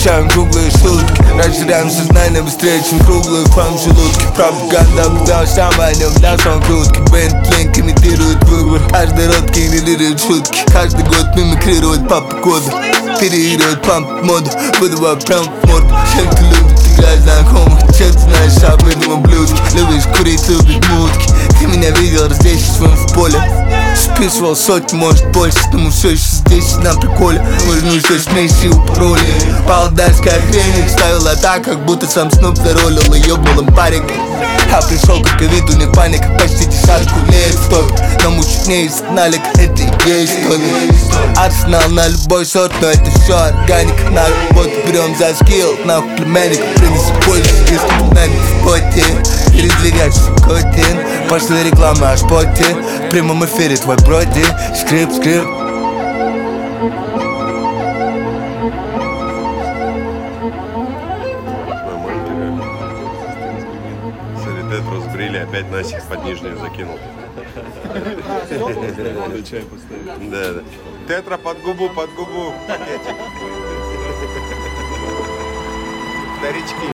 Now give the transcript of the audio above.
Прощаем круглые шутки, расширяем сознание быстрее, чем круглые форм желудки. Пропаганда обдал шаманем в нашем крутке. Бэнд-линк имитирует выбор, каждый рот генерирует шутки. Каждый год мимикрирует по погоду, переигрывает памп-моду, выдавая прям в морду. Чем ты любишь играть знакомых, чем ты знаешь об этом ублюдке. Любишь курить, любишь мутки. Ты меня видел раздельчеством в поле. Списывал сотни, может больше, но мы все еще здесь на приколе. Можно все смеси у пароли. Павлодарская хрень ставила так, как будто сам Снуп заролил и ёбнул им парик. Я пришел, как и вид, у них паника, почти десятку лет стоит. Но мы чуть не изгнали, это и есть история. Арсенал на любой сорт, но это все органика. На работу берем за скилл, нахуй племянник. Принеси больше, если знаний в поте. Передвигаться в котин, пошли рекламы аж поте. В прямом эфире твой броди, скрип. Тетру сбрили, опять Насик под нижнюю закинул. Да. Тетра под губу, пакетик. Старички.